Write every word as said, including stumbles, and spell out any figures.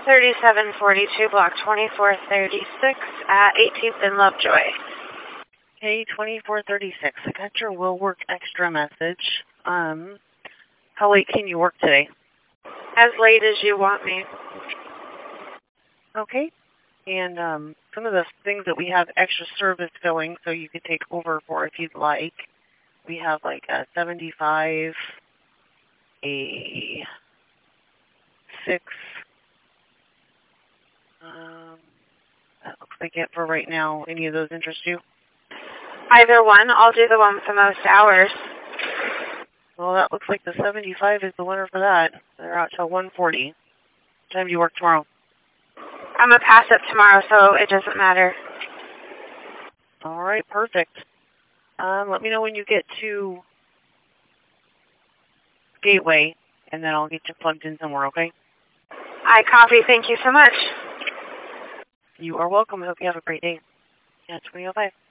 thirty-seven forty-two, block twenty-four thirty-six at eighteenth and Lovejoy. Okay, twenty-four thirty-six. I got your will work extra message. Um, how late can you work today? As late as you want me. Okay. And um, some of the things that we have extra service going, so you could take over for if you'd like. We have like a seventy-five, a six. Um, that looks like it for right now. Any of those interest you? Either one. I'll do the one with the most hours. Well, that looks like the seventy-five is the winner for that. They're out till one forty. What time do you work tomorrow? I'm a pass-up tomorrow, so it doesn't matter. All right, perfect. Um, let me know when you get to Gateway, and then I'll get you plugged in somewhere, okay? I copy. Thank you so much. You are welcome. I hope you have a great day. Yeah, twenty oh five.